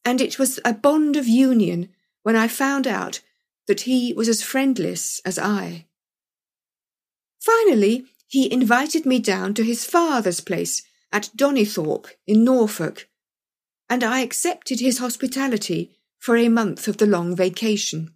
and it was a bond of union when I found out that he was as friendless as I. Finally, he invited me down to his father's place at Donnithorpe in Norfolk, and I accepted his hospitality for a month of the long vacation.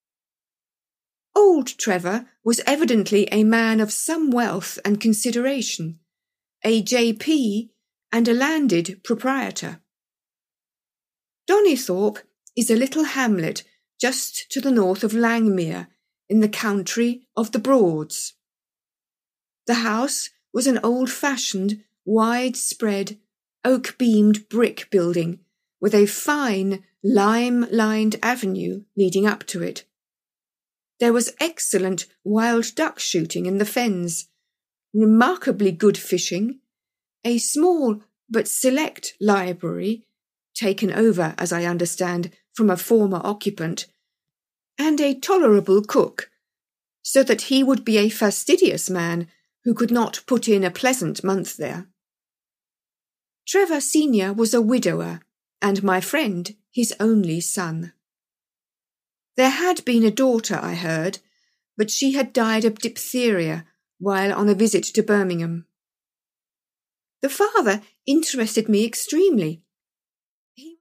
Old Trevor was evidently a man of some wealth and consideration, a J.P. and a landed proprietor. Donnithorpe is a little hamlet just to the north of Langmere in the country of the Broads. The house was an old-fashioned, wide-spread, oak-beamed brick building with a fine, lime-lined avenue leading up to it. There was excellent wild duck shooting in the fens, remarkably good fishing, a small but select library, taken over, as I understand, from a former occupant, and a tolerable cook, so that he would be a fastidious man who could not put in a pleasant month there. Trevor Senior was a widower, and my friend his only son. There had been a daughter, I heard, but she had died of diphtheria while on a visit to Birmingham. The father interested me extremely.